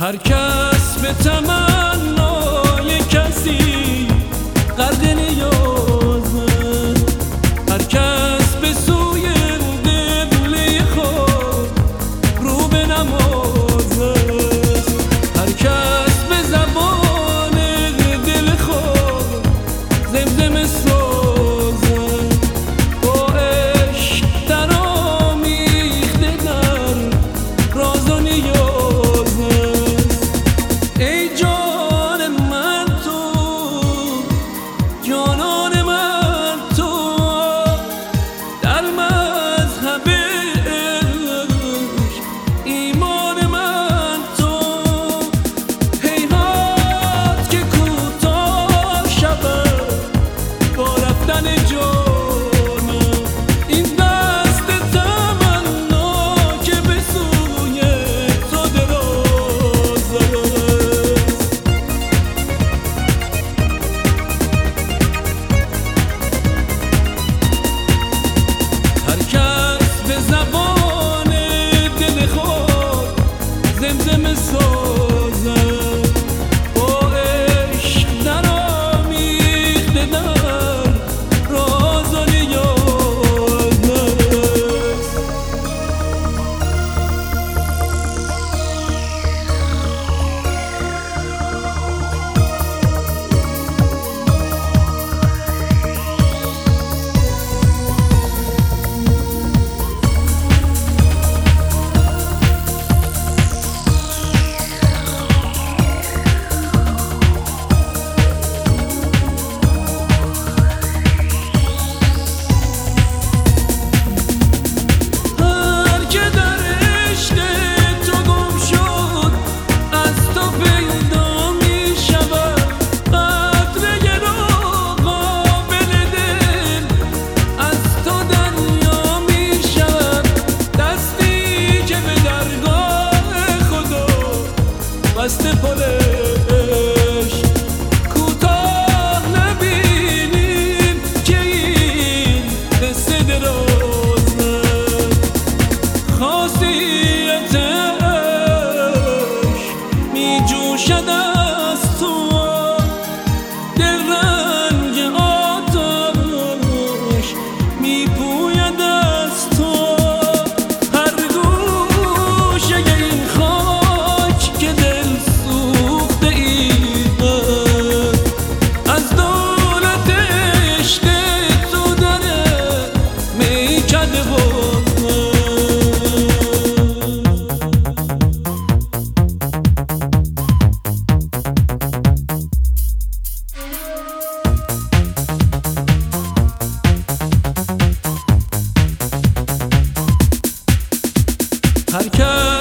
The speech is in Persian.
هر کس به تمنای کسی غرق نیازه، هر کس به سوی قبله خود رو به نمازه، هر کس به زبان دل خود زمزمه سازه، با عشق در آمیخته در راز و نیازه. ای جان من تو، جانان من تو، در مذهب عشق ایمان من تو. هیهات که کوتاه شود با رفتن جانم، این دست تمنا که به سوی تو دراز است. هر کس به زبان دل خود زمزمه سازد، با عشق در آمیخته در راز و نیاز است. هر که در عشق تو گم شد از تو پیدا می شود، قطره را قابل دل از تو دریا می شود، دستی که به درگاه خدا بسته پل عشق. کوتاه نبینیم که این قصه درازه، خاصیت عشق می جوشد از تو، دل رنگ آتش می پوید از تو. هر گوشه این خاک که دل سوخته اید از دولت عشق تو در میکده بود. هر کس